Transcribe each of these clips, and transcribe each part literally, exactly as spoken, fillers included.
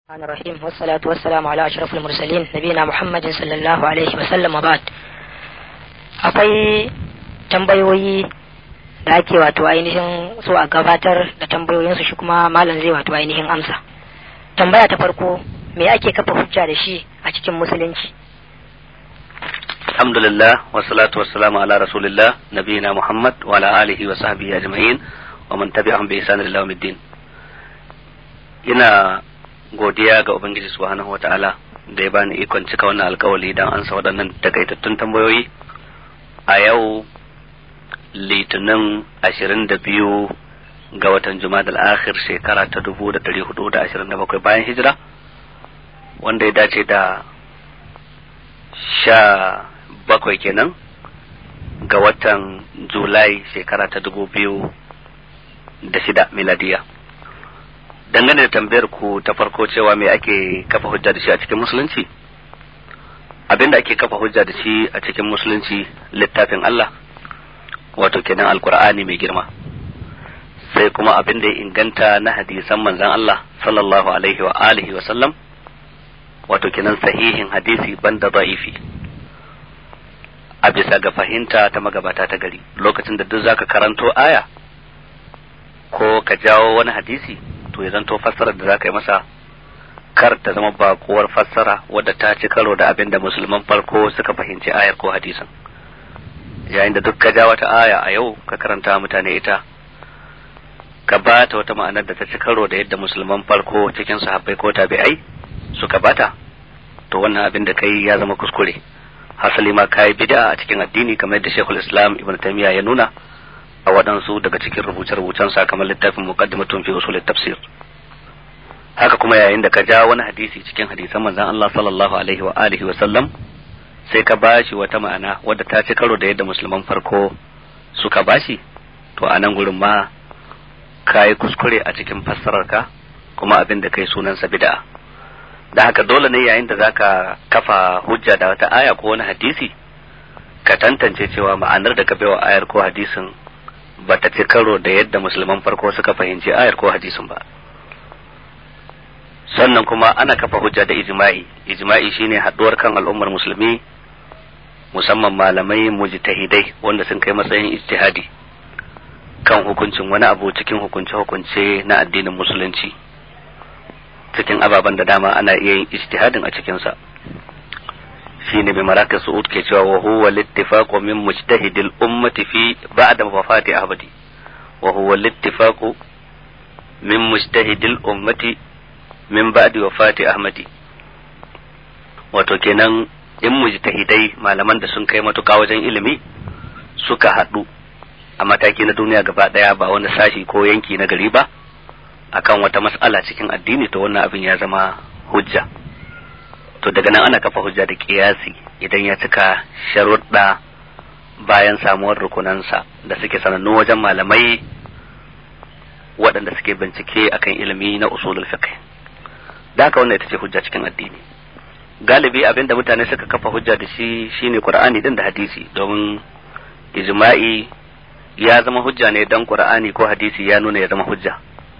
الرحمن الرحيم والصلاة والسلام على أشرف المرسلين نبينا محمد صلى الله عليه وسلم وبعد. akwai tambayoyi da ake wato ainihin so a gabatar da tambayoyinsu shi kuma malam zai wato ainihin amsa. Tambaya ta farko, me ake kafa hujja da shi a cikin musulunci? Alhamdulillah wassalatu wassalamu ala rasulillah nabiyina Muhammad wa ala alihi wa sahbihi ajma'in wa man tabi'ahum bi ihsan ila yawmiddin. Ina godiya ga Ubangiji subhanahu wa ta'ala da ya bani ikon cika wannan alkawali don ansa waɗannan takaitattun tambayoyi a yau litinin ashirin da biyu ga watan Jumadal Akhir shekara ta dubu da ɗari hudu da ashirin da bakwai bayan hijira, wanda ya dace da sha bakwai kenan ga watan Julai shekara ta dubu biyu da shida miladiya. Dangane da tambayar ku ta farko cewa me ake kafa hujja da shi a cikin musulunci, abinda ake kafa hujja da shi a cikin musulunci littafin Allah, wato kenan alkur'ani mai girma, sai kuma abinda ya inganta na hadisan manzon Allah sallallahu alaihi wa alihi wa sallam, wato kenan sahihin hadisi banda da'ifi, a bisa ga fahimta ta magabata ta gari. Lokacin da duk zaka karanto aya ko ka jawo wani hadisi, to ya zanto fassarar da zaka yi masa kar ta zama bakuwar fassara wadda ta ci karo da abin da musulman farko suka fahimci ayar ko hadisin. Yayin da duk ka ja wata aya a yau ka karanta mutane ita, ka bata wata ma'anar da ta ci karo da yadda musulman farko cikin sahabbai ko tabi'ai suka bata, to wannan abin da kai ya zama kuskure, hasali ma kai bid'a a cikin addini, kamar yadda Sheikhul Islam Ibn Taymiyyah ya nuna a waɗansu daga cikin rubuce-rubucen sa kamar littafin Muqaddimatun fi Usul at-Tafsir. Haka kuma yayin da ka ja wani hadisi cikin hadisan manzon Allah sallallahu alaihi wa alihi wa sallam, sai ka bashi wata ma'ana wadda ta ci karo da yadda musulman farko suka bashi, to a nan gurin ma kai kuskure a cikin fassarar ka, kuma abin da kai sunan sa bid'a. Da haka dole ne yayin da zaka kafa hujja da wata aya ko wani hadisi, ka tantance cewa ma'anar da ka baiwa ayar ko hadisin ba ta ci karo da yadda musulman farko suka fahimci ayar ko hadisin ba. Sannan kuma ana kafa hujja da ijma'i. Ijma'i shine haduwar kan al'ummar musulmi, musamman malamai mujtahidai wanda sun kai matsayin ijtihadi kan hukuncin wani abu cikin hukunce-hukunce na addinin musulunci. Cikin ababen da dama ana iya yin ijtihadin a cikin sa. shine mai maraka su'ud ke cewa wa huwa littifaqu min mujtahidil ummati fi ba'da wafati ahmadi wa huwa littifaqu min mujtahidil ummati min ba'di wafati ahmadi. Wato kenan in mujtahidai malaman da sun kai matuƙa wajen ilimi suka haɗu a mataki na duniya gaba ɗaya, ba wani sashi ko yanki na gari ba, akan wata mas'ala cikin addini, to wannan abin ya zama hujja. To daga nan ana kafa hujja da kiyasi idan ya cika sharuɗa bayan samuwar rukunansa da suke sanannu wajen malamai waɗanda suke bincike akan ilimi na usulul fiqh. Da haka wannan ita ce hujja cikin addini. Galibi abinda mutane suka kafa hujja da shi shine Qur'ani din da hadisi, domin ijma'i ya zama hujja ne dan Qur'ani ko hadisi ya nuna ya zama hujja.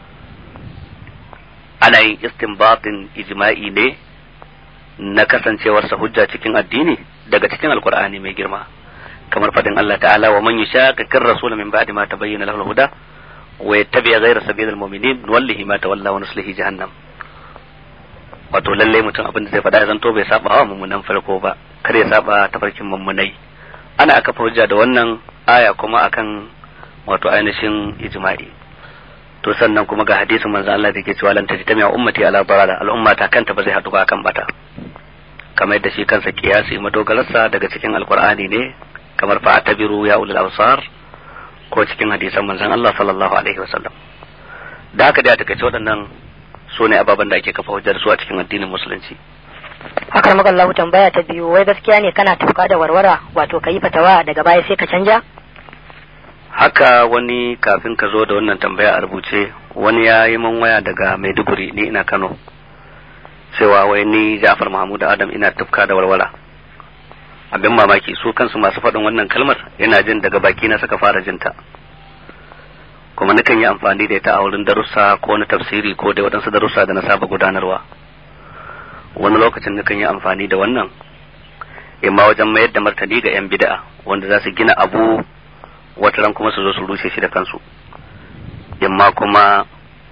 Ana yin istinbatin ijma'i ne na kasancewarsa hujja cikin addini daga cikin alkur'ani mai girma, kamar fadin Allah ta'ala wa man yushaqiqir rasul min ba'di ma tabayyana lahu al-huda wa yattabi' ghayra sabilil mu'minin nuwallihi ma tawalla wa nuslihi jahannam. Wato lalle mutum abin da zai faɗa zan to bai saba wa mummunan farko ba, kar ya saba tafarkin mummunai. Ana aka hujja da wannan aya kuma akan wato ainihin ijma'i. To sannan kuma ga hadisin manzo Allah da ke cewa lan tajtami'a ummati ala dalala, al'umma ta kanta ba zai haɗu ba akan bata, kamar yadda shi kansa kiyasi madogararsa daga cikin alkur'ani ne, kamar fa atabiru ya ulul absar, ko cikin hadisan manzon Allah sallallahu alaihi wasallam. Da haka da take ce waɗannan su ne ababen da ake kafa hujjar su a cikin addinin musulunci. Haka maka Allah, tambaya ta biyu, wai gaskiya ne kana tafka da warwara, wato kayi fatawa daga baya sai ka canja? Haka wani kafin ka zo da wannan tambaya a rubuce, wani ya yi man waya daga Maiduguri, ni ina Kano, cewa wai ni Ja'far Mahmud Adam ina tafka da walwala. Abin mamaki su kansu masu faɗin wannan kalmar ina jin daga baki na suka fara jinta, kuma nakan yi amfani da ita a wurin darussa ko na tafsiri ko da waɗansu darussa da na saba gudanarwa. wani lokacin nakan yi amfani da wannan imma wajen mayar da martani ga yan bid'a wanda za su gina abu wataran kuma su zo su rushe shi da kansu, imma kuma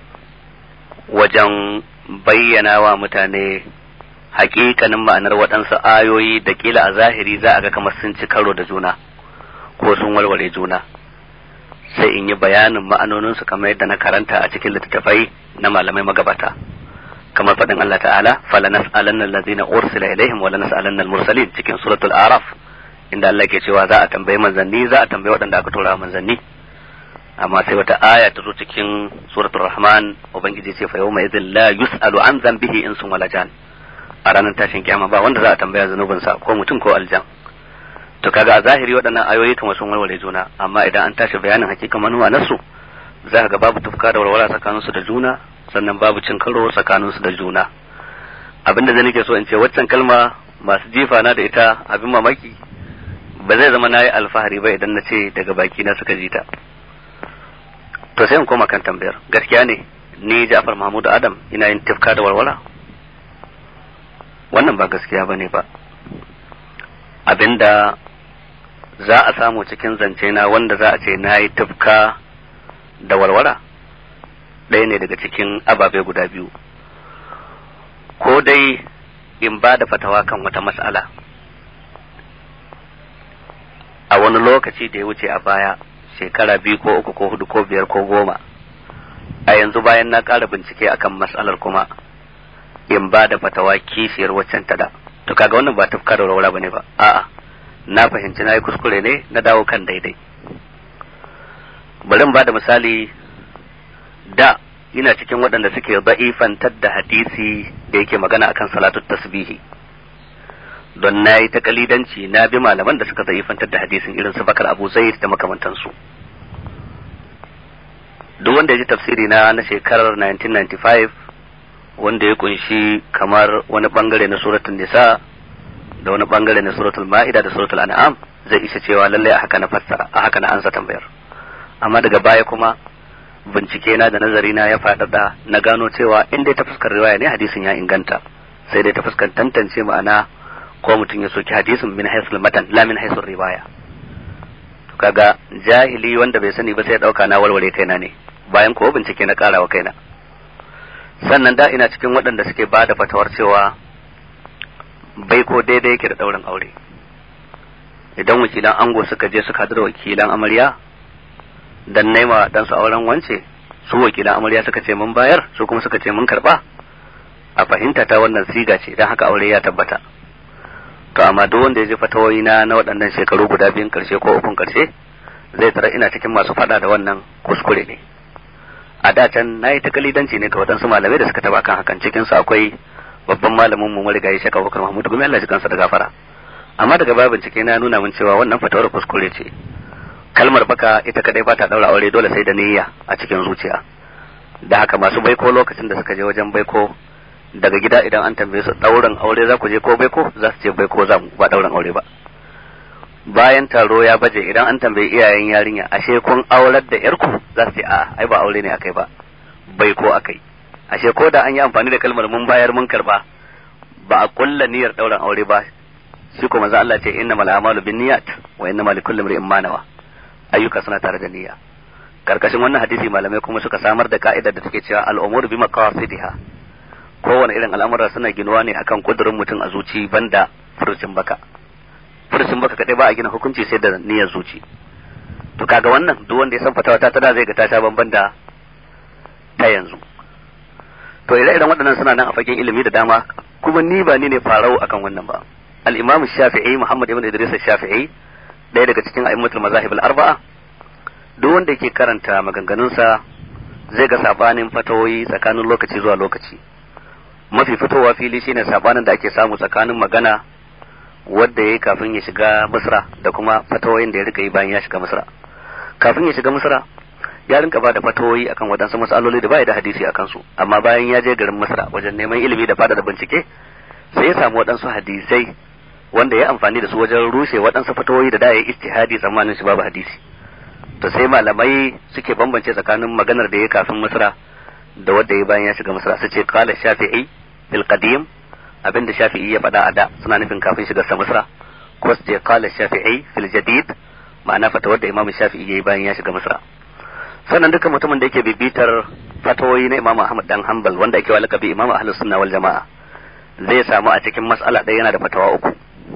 wajen bayyana wa mutane hakikanin ma'anar waɗansu ayoyi da kila a zahiri za a ga kamar sun ci karo da juna ko sun walwale juna, sai in yi bayanin ma'anoninsu kamar yadda na karanta a cikin littattafai na malamai magabata, kamar faɗin Allah ta'ala fala nas'alanna allazina ursila ilaihim wa la nas'alanna al-mursalin cikin suratul araf, inda Allah ke cewa za a tambayi manzanni, za a tambayi waɗanda aka tura manzanni. Amma sai wata aya ta zo cikin suratul rahman, ubangiji ce fa yawma idhil la yus'alu an dhanbihi insun wala jan, a ranar tashin kiyama ba wanda za a tambaya zanubinsa ko mutum ko aljan. To kaga a zahiri waɗannan ayoyi kamar sun warware juna, amma idan an tashi bayanin hakikan manuwa nasu za ka ga babu tufka da warwara tsakaninsu da juna, sannan babu cin karo tsakaninsu da juna. Abinda zai nake so in ce waccan kalma masu jifa na da ita abin mamaki ba zai zama nayi alfahari ba idan na ce daga baki na suka ji ta. To sai in koma kan tambayar, gaskiya ne ni Ja'far Mahmud Adam ina yin tufka da warwara? Wannan ba gaskiya bane ba. Abinda za a samu cikin zance na wanda za a ce na yi tufka da warwara ɗaya ne daga cikin ababe guda biyu, ko dai in ba da fatawa kan wata mas'ala a wani lokaci da ya wuce a baya, shekara biyu ko uku ko hudu ko biyar ko goma, a yanzu bayan na ƙara bincike akan mas'alar kuma in ba da fatawa kishiyar waccan ta da. To kaga wannan ba tufka da warwara bane ba, a'a na fahimci na yi kuskure ne na dawo kan daidai. Bari ba da misali, da ina cikin waɗanda suke ba'ifantar da hadisi da yake magana akan salatu tasbihi, don na yi takalidanci na bi malaman da suka ba'ifantar da hadisin irin su Bakar Abu Zaid da makamantansu. Duk wanda ya ji tafsiri na na shekarar nineteen ninety-five wanda ya kunshi kamar wani bangare na suratul nisa da wani bangare na suratul ma'ida da suratul an'am zai isa cewa lalle a haka na fassara, a haka na ansa tambayar. Amma daga baya kuma bincike na da nazari na ya faɗaɗa, na gano cewa in dai ta fuskar riwaya ne hadisin ya inganta, sai dai ta fuskar tantance ma'ana ko mutum ya soki hadisin min haisul matan la min haisul riwaya. To kaga jahili wanda bai sani ba sai ya dauka na walwale kaina ne, bayan ko bincike na karawa kaina. Sannan da ina cikin waɗanda suke ba da fatawar cewa bai ko daidai yake da ɗaurin aure. Idan wakilan ango suka je suka haɗu da wakilan amarya dan naima dan su auren wance, su wakilan amarya suka ce mun bayar, su kuma suka ce mun karɓa, a fahimta ta wannan siga ce, dan haka aure ya tabbata. To amma duk wanda ya je fatawoyi na na waɗannan shekaru guda biyun karshe ko ukun karshe zai tara ina cikin masu faɗa da wannan kuskure ne. A da can na yi takalidanci ne ga waɗansu malamai da suka taba kan hakan, cikin su akwai babban malamin mu marigayi Sheikh Abubakar Mahmud Gumi, Allah ya kansa da gafara. Amma daga baya bincike na nuna min cewa wannan fatawar kuskure ce. Kalmar baka ita kadai ba ta daura aure, dole sai da niyya a cikin zuciya. Da haka masu baiko lokacin da suka je wajen baiko daga gida idan an tambaye su daurin aure za ku je ko baiko, za su ce baiko za mu, ba daurin aure ba. Bayan taro ya baje idan an tambayi iyayen yarinya ashe kun aurar da yarku, za su ce a ai ba aure ne akai ba, bai ko akai. Ashe ko da an yi amfani da kalmar mun bayar mun karba, ba a kulla niyyar dauran aure ba. Shi kuma manzo Allah ce innamal a'malu binniyat wa innamal likulli imrin ma nawa, ayyuka suna tare da niyya. Karkashin wannan hadisi malamai kuma suka samar da ka'idar da take cewa al-umur bi maqasidiha, kowane irin al'amura suna ginuwa ne akan kudurin mutum a zuci banda furucin baka. Furucin baka kadai ba a gina hukunci sai da niyyar zuci. To kaga wannan duk wanda ya san fatawa ta tada zai ga ta sha bamban da ta yanzu. To ire-iren waɗannan suna nan a fagen ilimi da dama, kuma ni ba ni ne farau akan wannan ba. Al-Imam Shafi'i Muhammad ibn Idris Shafi'i, ɗaya daga cikin a'immatul mazahib al-arba'a, duk wanda yake karanta maganganunsa zai ga sabanin fatawoyi tsakanin lokaci zuwa lokaci. Mafi fitowa fili shine sabanin da ake samu tsakanin magana wadda yayi kafin ya shiga Misra da kuma fatawoyin da ya rika yi bayan ya shiga Misra. Kafin ya shiga Misra ya rinka ba da fatawoyi akan wadansu mas'aloli da bai da hadisi akan su, amma bayan ya je garin Misra wajen neman ilimi da fada da bincike sai ya samu wadansu hadisai wanda ya amfani da su wajen rushe wadansu fatawoyi da da yayi ijtihadi zamanin shi babu hadisi. To sai malamai suke bambance tsakanin maganar da ya kafin Misra da wadda ya bayan ya shiga Misra, su ce qala Shafi'i fil qadim abinda Shafi'i ya faɗa a da suna nufin kafin shiga sa Misra, ko su ce qala Shafi'i fil jadid, ma'ana fatawar da Imam Shafi'i yayi bayan ya shiga Misra. Sannan duka mutumin da yake bibitar fatawoyi na Imam Ahmad dan Hanbal wanda ake walakabi Imam Ahlus Sunna wal Jama'a zai samu a cikin mas'ala ɗaya yana da fatawa uku: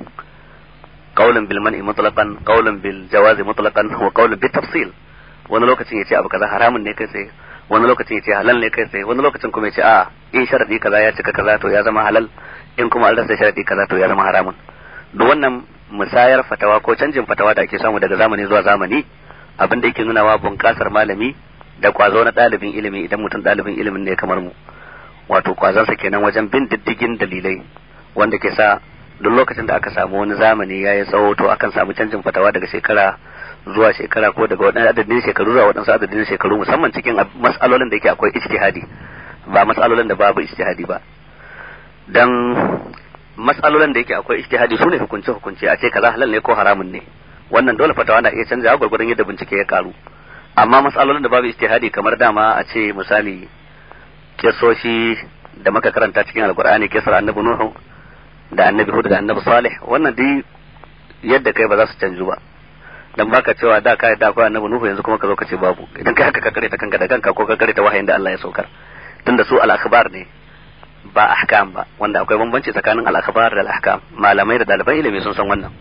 qaulun bil man'i mutlaqan, qaulun bil jawazi mutlaqan, wa qaulun bit tafsil. Wani lokacin yace abu kaza haramun ne kai sai, wani lokacin yace halal ne kai sai, wani lokacin kuma yace a in sharadi kaza ya cika kaza to ya zama halal, in kuma an rasa sharadi kaza to ya zama haramun. Duk wannan musayar fatawa ko canjin fatawa da ake samu daga zamani zuwa zamani, abin da yake nunawa bunƙasar malami da kwazo na ɗalibin ilimi idan mutum ɗalibin ilimin ne kamar mu, wato kwazansa kenan wajen bin diddigin dalilai, wanda ke sa duk lokacin da aka samu wani zamani ya yi tsawo to akan samu canjin fatawa daga shekara zuwa shekara ko daga waɗansu adadin shekaru zuwa waɗansu adadin shekaru, musamman cikin mas'alolin da yake akwai ijtihadi ba mas'alolin da babu ijtihadi ba. Dan mas'alolin da yake akwai ijtihadi sune hukunce hukunce, a ce kaza halal ne ko haramun ne, wannan dole fatawa na iya canzawa gurgurdan yadda bincike ya karu. Amma mas'alolin da babu ijtihadi kamar dama a ce misali kisoshi da muka karanta cikin alqur'ani, kisar annabi nuhu da annabi hud da annabi salih, wannan dai yadda kai ba za su canju ba. Dan baka cewa da kai da akwai annabi nuhu yanzu kuma ka zo ka ce babu, idan kai haka ka kare ta kanka da kanka ko ka kare ta wahayin da Allah ya saukar, tunda su al-akhbar ne ba ahkam ba, wanda akwai bambanci tsakanin al-akhbar da al-ahkam. Malamai da daliban ilimi sun san wannan.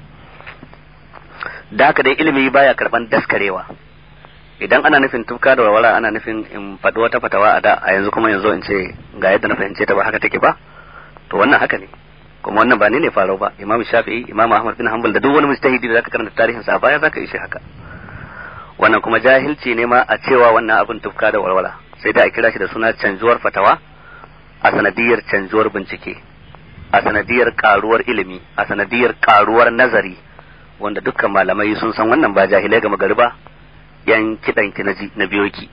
Da haka dai ilimi baya karban daskarewa. Idan ana nufin tufka da walwala ana nufin in faɗi wata fatawa a da a yanzu kuma yanzu in ce ga yadda na fahimce ta ba haka take ba, to wannan haka ne. Kuma wannan ba ne ne farau ba, Imam Shafi'i, Imam Ahmad bin Hanbal da duk wani mujtahidi da zaka karanta tarihin sa a baya zaka ishe haka. Wannan kuma jahilci ne ma a cewa wannan abin tufka da walwala, sai da a kira shi da suna canjuwar fatawa a sanadiyar canjuwar bincike, a sanadiyar karuwar ilimi, a sanadiyar karuwar nazari, wanda dukkan malamai sun san wannan, ba jahilai ga magari ba, yan kidan ki naji na biyoki.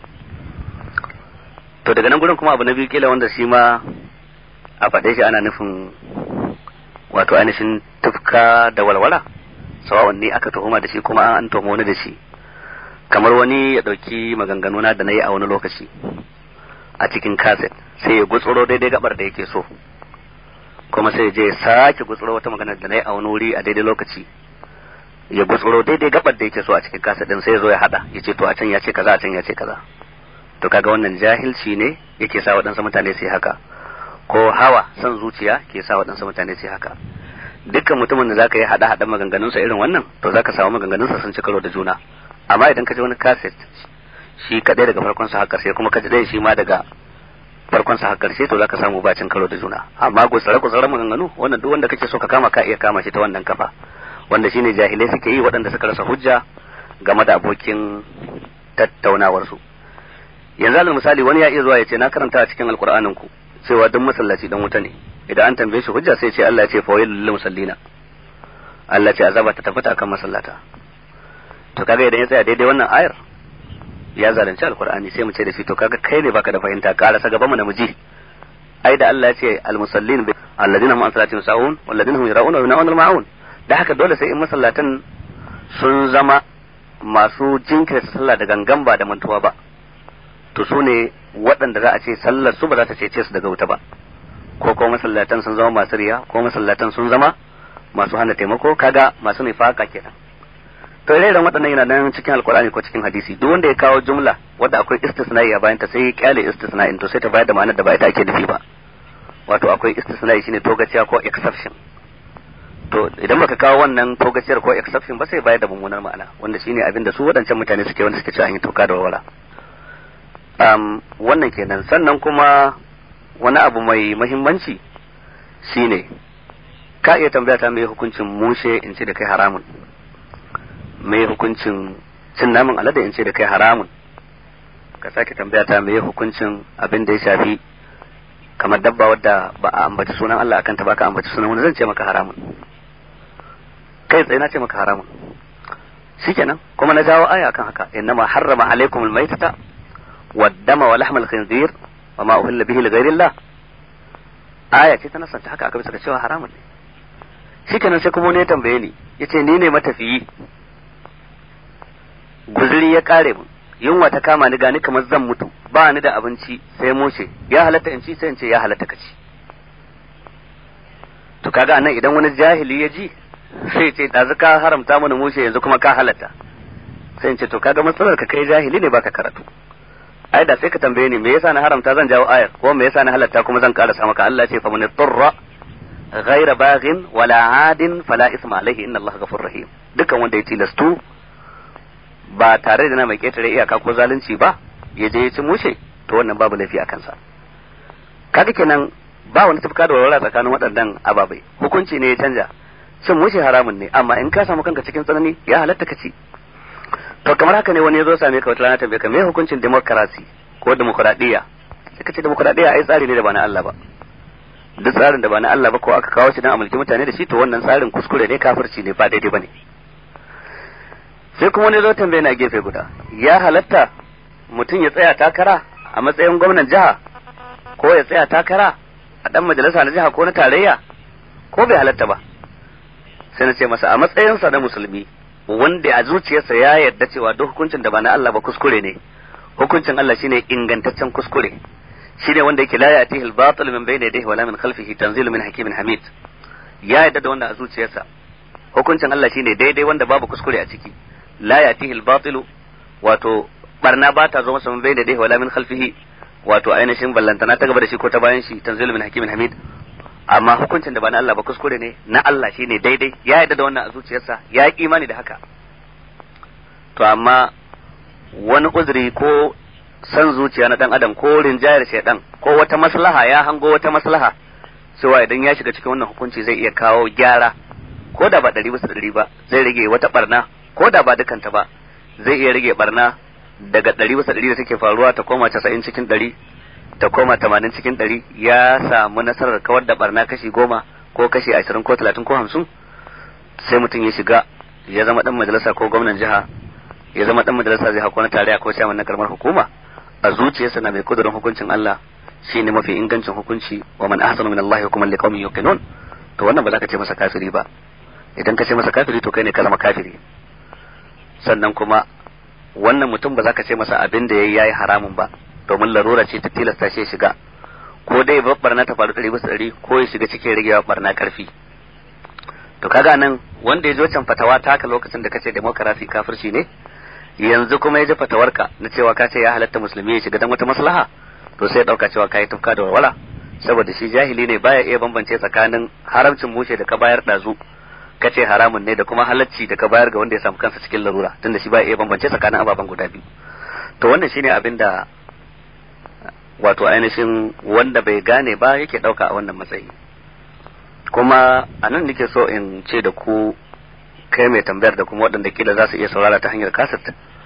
To daga nan gurin kuma abu na biyu kila wanda shi ma a faɗe shi ana nufin wato ainihin tufka da walwala, sawa'un ne aka tuhuma da shi kuma an tuhuma wani da shi. Kamar wani ya ɗauki maganganuna da na yi a wani lokaci a cikin kaset, sai ya gutsuro daidai gabar da yake so, kuma sai je ya sake gutsuro wata magana da na yi a wani wuri a daidai lokaci, ya gutsuro daidai gabar da yake so a cikin kaset din, sai ya zo ya hada ya ce to a can ya ce kaza, a can ya ce kaza. To kaga wannan jahilci ne yake sa waɗansu mutane su yi haka, ko hawa son zuciya ke sa waɗansu mutane su yi haka. Dukkan mutumin da zaka yi hada hadan maganganunsa irin wannan, to zaka samu maganganunsa sun ci karo da juna. Amma idan ka ji wani kaset shi kadai daga farkon sa har karshe, kuma ka ji dai shi ma daga farkon sa har karshe, to zaka samu bacin karo da juna. Amma gutsare gutsare maganganu, wannan duk wanda kake so ka kama ka iya kama shi ta wannan kafa, wanda shine jahilai suke yi, waɗanda suka rasa hujja game da abokin tattaunawar su. Yanzu alal misali wani ya iya zuwa ya ce na karanta a cikin alqur'anin ku cewa duk masallaci dan wuta ne, idan an tambaye shi hujja sai ce Allah ya ce fa wailul lil musallina, Allah ce azaba ta tabbata akan masallata. To kaga idan ya tsaya daidai wannan ayar ya zalunci alqur'ani, sai mu ce da shi to kaga kai ne baka da fahimta, karasa gaba mu namiji. Ai da Allah ya ce al musallin alladina hum an salatihim sahun walladina hum yarauna wa yamna'una al ma'un, da haka dole sai in masallatan sun zama masu jinkirta sallah da gangan ba da mantuwa ba, to su ne waɗanda za a ce sallar su ba za ta cece su daga wuta ba. Ko ko masallatan sun zama masu riya, ko masallatan sun zama masu hana taimako, kaga masu nifaka kenan. To irin waɗannan yana nan cikin alkur'ani ko cikin hadisi, duk wanda ya kawo jumla wadda akwai istisna'i a bayan ta sai ya kyale istisna'in, to sai ta bayar da ma'anar da ba ita ake nufi ba. Wato akwai istisna'i shine togaciya ko exception. To idan baka kawo wannan togaciyar ko exception ba sai bayar da mummunar ma'ana, wanda shine abin da su waɗancan mutane suke, wanda suke cewa an yi toka da walwala. Um, wannan kenan. Sannan kuma wani abu mai muhimmanci shine ka iya tambaya ta mai hukuncin mushe in ce da kai haramun, mai hukuncin cin naman alade in ce da kai haramun, ka sake tambaya ta mai hukuncin abin da ya shafi kamar dabba wadda ba a ambaci sunan Allah akan ta ba ka ambaci sunan wani, zan ce maka haramun, kai tsaye na ce maka haramun. Shikenan kuma na jawo aya akan haka, innama harrama alaikumul maitata waddama wa lahmal khinzir wa ma uhilla bihi lighayrillah, aya ce ta nasanta haka aka bisa ga cewa haramun ne. Shikenan sai kuma ne ya tambaye ni, yace ni ne matafiyi, guzuri ya kare mu, yunwa ta kama ni, gani kamar zan mutu, ba ni da abinci sai mushe, ya halatta in ci? Sai in ce ya halatta ka ci. to kaga anan idan wani jahili ya ji sai ce ɗazu ka haramta mana mushe yanzu kuma ka halatta, sai in ce to kaga matsalar ka kai jahili ne baka karatu. ai da sai ka tambaye ni me yasa na haramta zan jawo ayar, ko me yasa na halatta kuma zan karasa maka. Allah ce fa man turra ghayra baghin wala adin fala isma alaihi inna Allah ghafurur rahim. dukan wanda ya tilastu ba tare da na mai ketare iyaka ko zalunci ba ya je ya ci mushe, to wannan babu laifi a kansa. kaga kenan ba wani tafka da walwala tsakanin waɗannan ababai, hukunci ne ya canja. cin mushe haramun ne, amma in ka samu kanka cikin tsanani ya halatta ka ci. to kamar haka ne wani ya zo same ka wata rana tambaye ka me hukuncin democracy ko demokradiyya, sai ka ce demokradiyya ai tsari ne da ba na Allah ba. duk tsarin da ba na Allah ba ko aka kawo shi dan a mulki mutane da shi, to wannan tsarin kuskure ne, kafirci ne, ba daidai bane. sai kuma wani zo tambaye na gefe guda, ya halatta mutum ya tsaya takara a matsayin gwamnan jiha, ko ya tsaya takara a dan majalisa na jiha ko na tarayya, ko bai halatta ba? sai na ce masa a matsayinsa na musulmi wanda a zuciyarsa ya yarda cewa duk hukuncin da ba na Allah ba kuskure ne, hukuncin Allah shine ingantaccen kuskure, shine wanda yake la ya'tihi al-batil min bayni yadayhi wala min khalfihi, tanzilu min hakimin hamid. ya yarda da wannan a zuciyarsa, hukuncin Allah shine daidai wanda babu kuskure a ciki. la ya'tihi al-batil, wato barna ba ta zo masa min bayni yadayhi wala min khalfihi, wato ainihin ballantana ta gaba da shi ko ta bayan shi, tanzilu min hakimin hamid. amma hukuncin da ba na Allah ba kuskure ne, na Allah shine daidai, ya yarda da wannan a zuciyarsa, ya yi imani da haka. to amma wani uzuri ko san zuciya na dan adam ko rinjayar shaydan ko wata maslaha, ya hango wata maslaha cewa idan ya shiga cikin wannan hukunci zai iya kawo gyara, ko da ba ɗari bisa ɗari ba zai rage wata barna, ko da ba dukanta ba zai iya rage barna daga ɗari bisa ɗari da take faruwa ta koma casa'in cikin ɗari, ta koma tamanin cikin ɗari. ya samu nasarar kawar da barna kashi goma ko kashi ashirin ko talatin ko hamsin, sai mutum ya shiga ya zama dan majalisa ko gwamnan jiha, ya zama dan majalisa zai hako na tarayya ko chairman na karamar hukuma, a zuciyarsa na mai kudurin hukuncin Allah shine mafi ingancin hukunci, wa man ahsanu min Allah hukuman liqaumin yuqinun. to wannan ba za ka ce masa kafiri ba. idan ka ce masa kafiri to kai ne ka zama kafiri. sannan kuma wannan mutum ba za ka ce masa abin da yayi yayi haramun ba, domin larura ce ta tilasta shi shiga, ko dai barna ta faru ɗari bisa ɗari ko ya shiga cikin rigewa barna karfi. to kaga nan wanda ya ji wancan fatawa taka lokacin da kace demokarasi kafirci ne, yanzu kuma ya ji fatawarka na cewa ka ce ya halatta musulmi ya shiga dan wata maslaha, to sai ya dauka cewa kai tufka da walwala, saboda shi jahili ne, baya iya bambance tsakanin haramcin mushe da ka bayar dazu kace haramun ne da kuma halacci da ka bayar ga wanda ya samu kansa cikin larura, tunda shi baya iya bambance tsakanin ababen guda biyu. to wannan shine abin da wato ainihin wanda bai gane ba yake dauka a wannan matsayi. kuma anan nake so in ce da ku kai mai tambayar da kuma waɗanda kila za su iya saurara ta hanyar kaset,